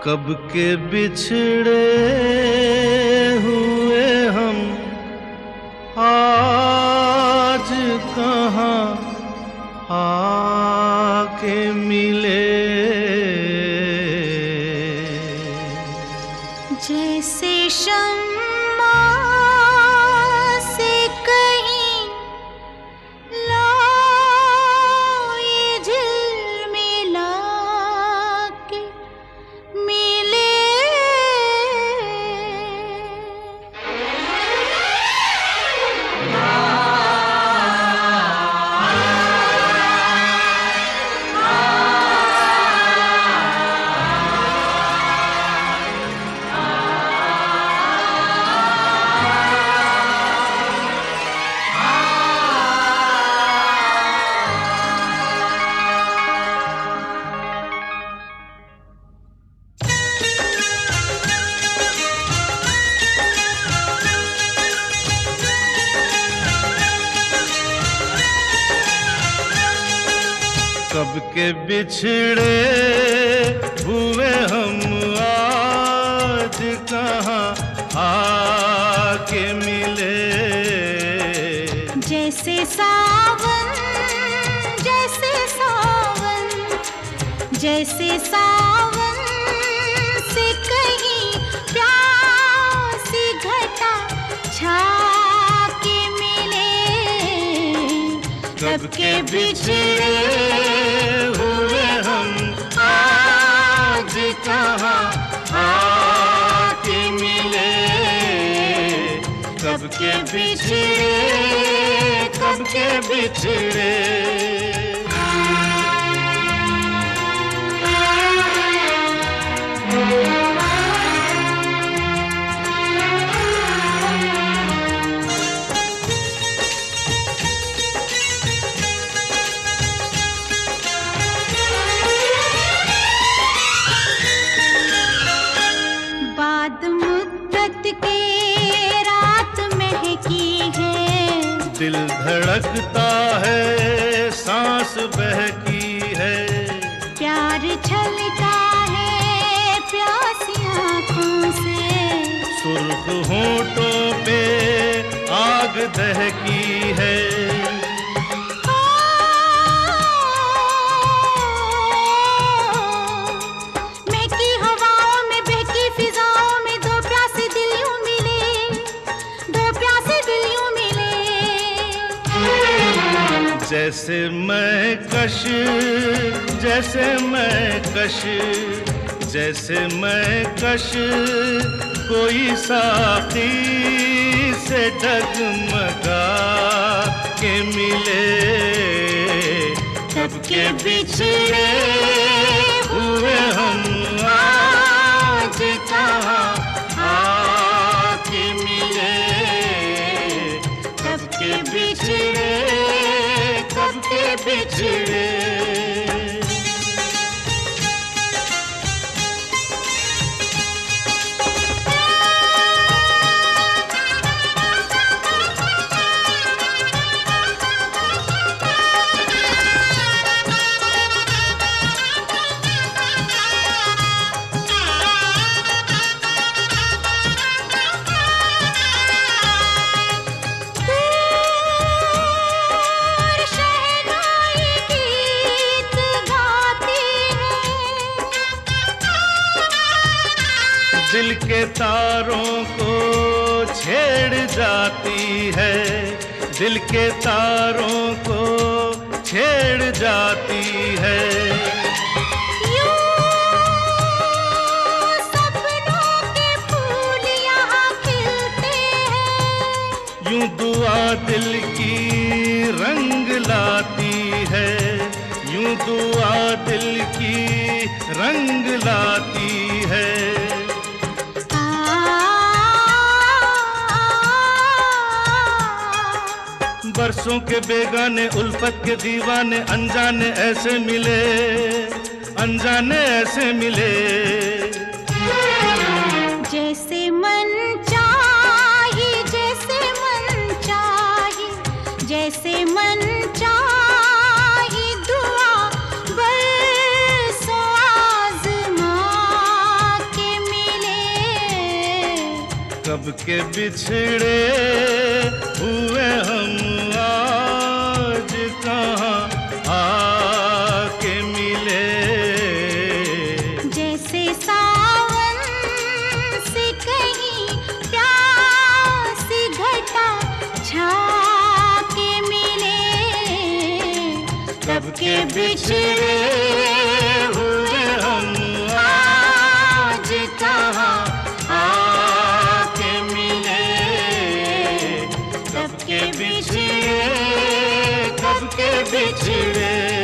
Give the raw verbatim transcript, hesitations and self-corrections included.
कब के बिछड़े हुए हम आज कहाँ आके मिले। जैसे शम्मा से कहीं लाए झिलमिला के मिले। कब के बिछड़े हुए हम आज कहाँ आके मिले। जैसे सावन जैसे सावन जैसे सावन से कहीं प्यासी घटा छा के मिले। कब के बिछड़े हुए हम आज कहाँ आके मिले। कब के बिछड़े कब के बिछड़े। बाद मुद्दत के रात महकी है। दिल धड़कता है सांस बहकी है। प्यार छलका है प्यासी आँखों से। सुर्ख होंठों पे आग दहकी है। महकी हवाओं में बहकी फिजाओं में दो प्यासे दिल यूं मिले। दो प्यासे दिल यूं मिले। जैसे मैं कश जैसे मैं कश जैसे मैं कश कोई साथी से डगमगा के मिले। कब के बिछड़े हुए हम आज कहाँ आके मिले। कब के बिछड़े कब के बिछड़े। दिल के तारों को छेड़ जाती है। दिल के तारों को छेड़ जाती है। यूं सपनों के फूल यहाँ खिलते हैं। यूं दुआ दिल की रंग लाती है। यूं दुआ दिल की रंग लाती है। बरसों के बेगाने उल्फत के दीवाने अनजाने ऐसे मिले। अनजाने ऐसे मिले। जैसे मन चाही जैसे मन चाही जैसे मन चाही दुआ बरसों आज़मा कब के बिछड़े हुए हम आज कहाँ आके मिले। जैसे सावन से कहीं प्यासी घटा छा के मिले। कब के बिछड़े हुए हम आज कहाँ आके मिले। कब के बिछड़े, कब के बिछड़े।